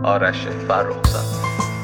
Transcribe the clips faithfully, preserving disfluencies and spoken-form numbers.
آرش فرخزاد.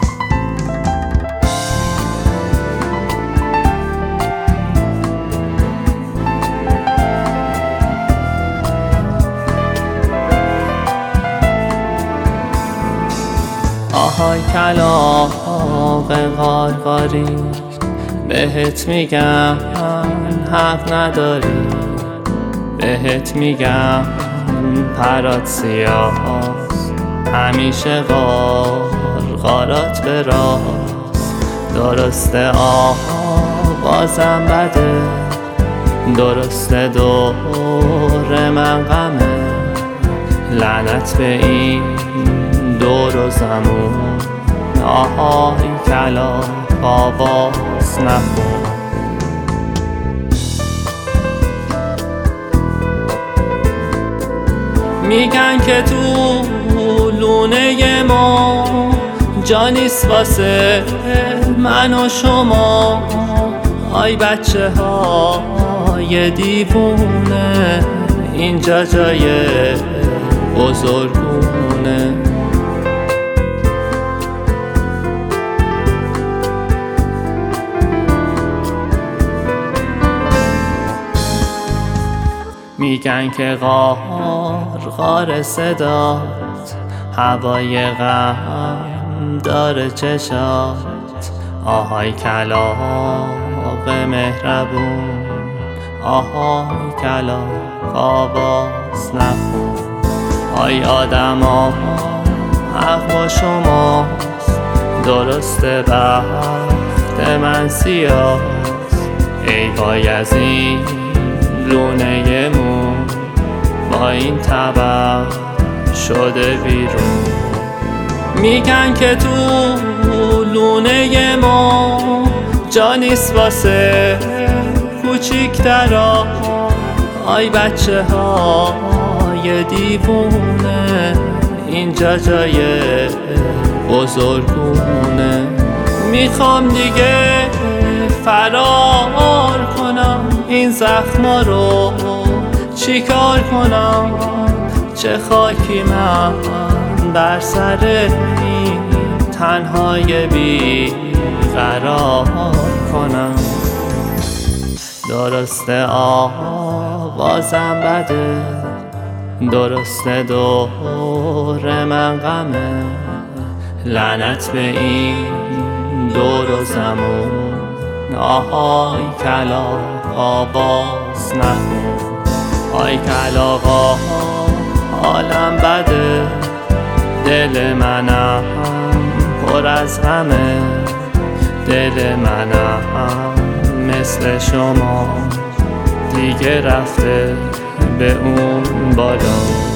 آهای کلاغ قارقاری، بهت میگم حق نداری، بهت میگم پرات سیاست، همیشه قارقارات به راست. درسته آوازم بده، درسته دور من غمه، لعنت به این دور و زمون. آهای کلاغ آواز نخون. میگن که تو لونه ما جا نیست واسه من و شما. آی بچه های دیوونه، اینجا جای بزرگونه. میگن که قارقار صدات، هوای غم داره چشات. آهای کلاغ مهربون، آهای کلاغ آواز نخون. آی آدما حق با شماست، درسته بخت من سیاست. ای وای از این لونه مون، با این طبع شده بیرون. میگن که تو لونه ما جا نیست واسه کوچیکترا. آی بچه های دیوونه، اینجا جای بزرگونه. میخوام دیگه فرار کنم، این زخما رو چیکار کنم؟ چه خاکی من بر سر این تنهای بی قرار کنم. درسته آوازم بده، درسته دور من غمه، لعنت به این دور و زمون. آهای کلاغ آواز نخون. آی کلاغا حالم بده، دل منم پر از غمه، دل منم مثل شما دیگه رفته به اون بالا.